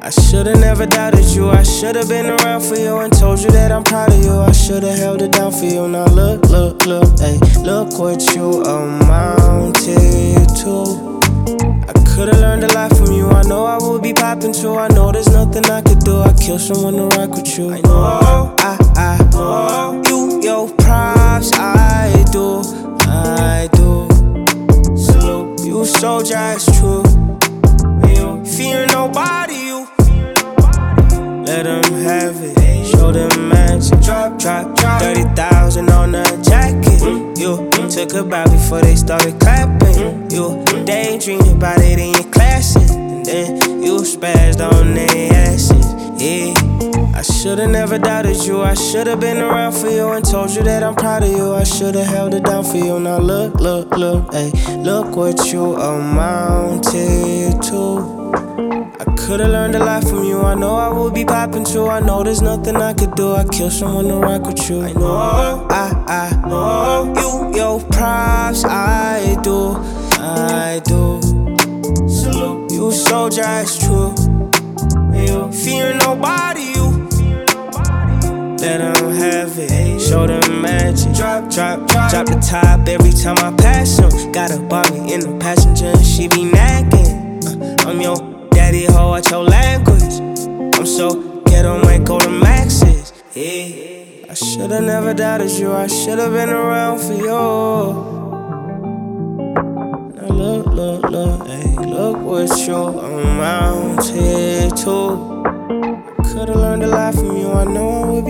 I should've never doubted you. I should've been around for you and told you that I'm proud of you. I should've held it down for you. Now look, ayy, look what you amounted to. I could've learned a lot from you. I know I would be popping too. I know there's nothing I could do. I kill someone to rock with you. I know I know you, your props. I do. Salute you, soldier, it's true. You fear nobody, you let them have it. Show them magic. Drop 30,000 on a jacket. You took a bow before they started clapping. You daydreamed about it in your classes, and then you spazzed on their asses. Yeah, I should've never doubted you. I should've been around for you and told you that I'm proud of you. I should've held it down for you. Now look, ayy, look what you amounted to. I could've learned a lot from you. I know I would be popping too. I know there's nothing I could do. I kill someone to rock with you. I know I know you, your props. I do. Salute you, soldier, it's true. You fear nobody, you let them have it. Show them magic. Drop the top every time I pass them. Got a Barbie in the passenger and she be nagging. I'm your daddy, hoe at your language. I'm so ghetto, might go to maxes. Yeah, I should've never doubted you. I should've been around for you. Now look, hey, look what you amounted to. Could've learned a lot from you. I know I would be